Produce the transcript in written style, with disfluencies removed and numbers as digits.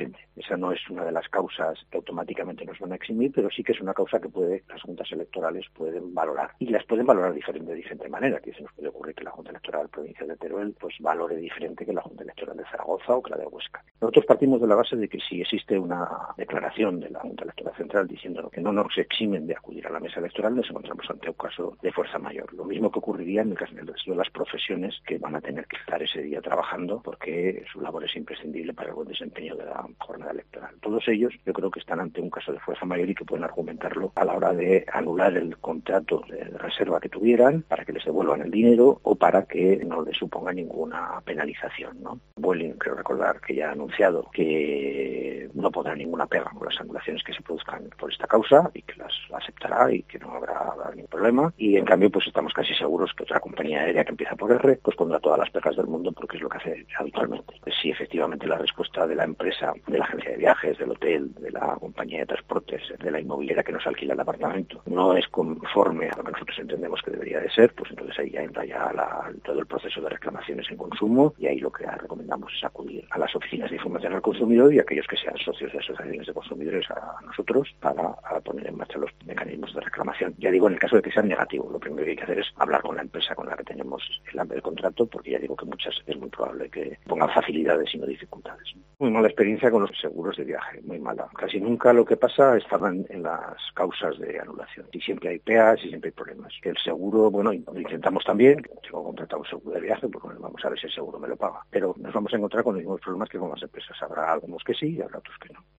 depende. Esa no es una de las causas que automáticamente nos van a eximir, pero sí que es una causa que las juntas electorales pueden valorar. Y las pueden valorar de diferente manera, que se nos puede ocurrir que la Junta Electoral Provincial de Teruel pues valore diferente que la Junta Electoral de Zaragoza o que la de Huesca. Nosotros partimos de la base de que si existe una declaración de la Junta Electoral Central diciendo que no nos eximen de acudir a la mesa electoral, nos encontramos ante un caso de fuerza mayor. Lo mismo que ocurriría en el caso de las profesiones que van a tener que estar ese día trabajando porque su labor es imprescindible para el buen desempeño de la jornada electoral. Todos ellos yo creo que están ante un caso de fuerza mayor y que pueden argumentarlo a la hora de anular el contrato de reserva que tuvieran para que les devuelvan el dinero o para que no les suponga ninguna penalización, ¿no? Vueling, creo recordar que ya ha anunciado que no pondrá ninguna pega con las anulaciones que se produzcan por esta causa y que las aceptará y que no habrá ningún problema. Y en cambio pues estamos casi seguros que otra compañía aérea que empieza por R pues pondrá todas las pegas del mundo porque es lo que hace habitualmente. Pues si efectivamente la respuesta de la empresa, de la agencia de viajes, del hotel, de la compañía de transportes, de la inmobiliaria que nos alquila el apartamento, no es conforme a lo que nosotros entendemos que debería de ser, pues entonces ahí ya entra todo el proceso de reclamaciones en consumo y ahí lo que recomendamos es acudir a las oficinas de información al consumidor y a aquellos que sean socios de asociaciones de consumidores a nosotros para poner en marcha los mecanismos de reclamación. Ya digo, en el caso de que sean negativos, lo primero que hay que hacer es hablar con la empresa con la que tenemos el contrato, porque ya digo que muchas es muy probable que pongan facilidades y no dificultades. Muy mala experiencia con los seguros de viaje, muy mala. Casi nunca lo que pasa es en las causas de anulación. Y siempre hay pegas y siempre hay problemas. El seguro, bueno, lo intentamos también. Tengo contratado un seguro de viaje, pues bueno, vamos a ver si el seguro me lo paga. Pero nos vamos a encontrar con los mismos problemas que con las empresas. Habrá algunos que sí y habrá otros que no.